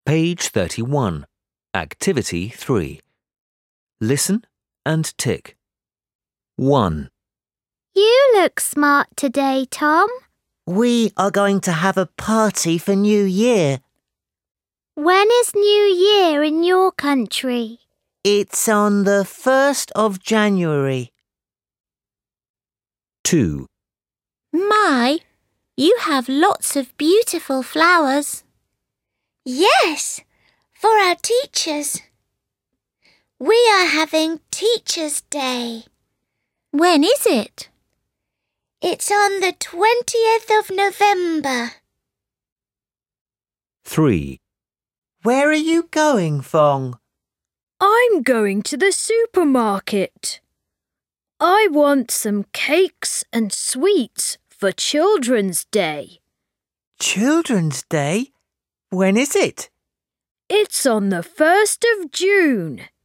Page 31. Activity 3. Listen and tick. 1, You look smart today, Tom. We are going to have a party for New Year. When is New Year in your country? It's on the 1st of January. 2, My, you have lots of beautiful flowers. Yes, for our teachers. We are having Teachers' Day. When is it? It's on the 20th of November. 3, Where are you going, Fong? I'm going to the supermarket. I want some cakes and sweets for Children's Day. Children's Day? When is it? It's on the 1st of June.